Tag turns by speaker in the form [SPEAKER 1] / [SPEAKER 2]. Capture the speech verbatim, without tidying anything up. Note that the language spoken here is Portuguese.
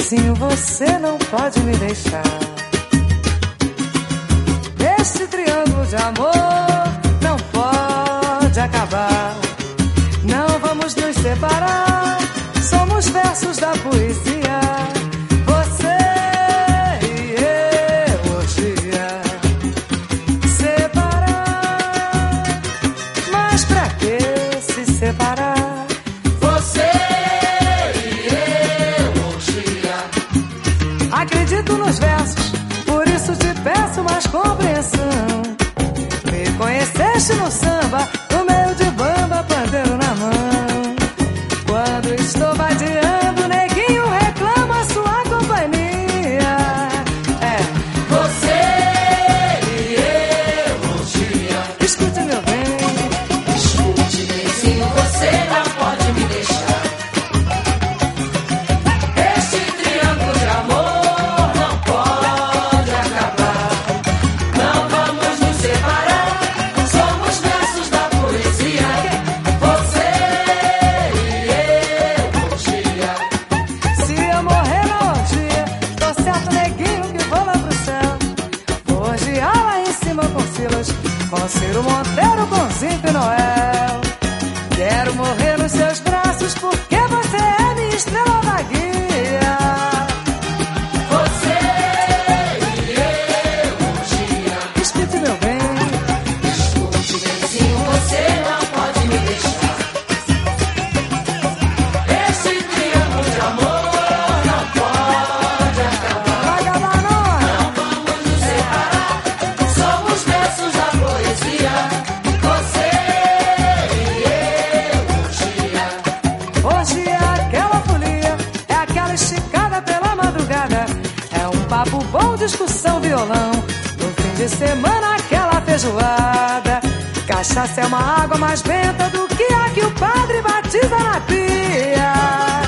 [SPEAKER 1] bebezinho, você não pode me deixar. Este triângulo de amor não pode acabar. Não vamos nos separar, somos versos da poesia. Você e eu, orgia. Separar, mas pra que se separar?
[SPEAKER 2] Você e eu, orgia.
[SPEAKER 1] Acredito nos versos, por isso te peço mais compreensão. Me conheceste no samba, no meio de bamba, pandeiro na mão. Quando estou vadiando, neguinho reclama sua companhia. É
[SPEAKER 2] Você e eu, orgia.
[SPEAKER 1] Escute, meu bem,
[SPEAKER 2] Escute, bebezinho, você não pode me deixar. Este triângulo de amor não pode acabar. Não vamos nos separar, somos versos da poesia. Você e eu, orgia.
[SPEAKER 1] se eu morrer na orgia, tô certo, neguinho, que vou lá pro céu. Vou orgiar lá em cima com Silas, com Ciro Monteiro, com Zico e Noel. Quero morrer nos seus braços, porque você é minha estrela da guia.
[SPEAKER 2] Você e eu, orgia.
[SPEAKER 1] Escute, meu bem,
[SPEAKER 2] Escute, bebezinho, você não pode me deixar. Esse triângulo de amor não pode acabar.
[SPEAKER 1] vai acabar nós.
[SPEAKER 2] Não vamos nos separar, somos versos da poesia. Você e eu, orgia.
[SPEAKER 1] Hoje é aquela folia, é aquela esticada pela madrugada. É um papo bom, discussão, violão. No fim de semana, aquela feijoada. Cachaça é uma água mais benta do que a que o padre batiza na pia.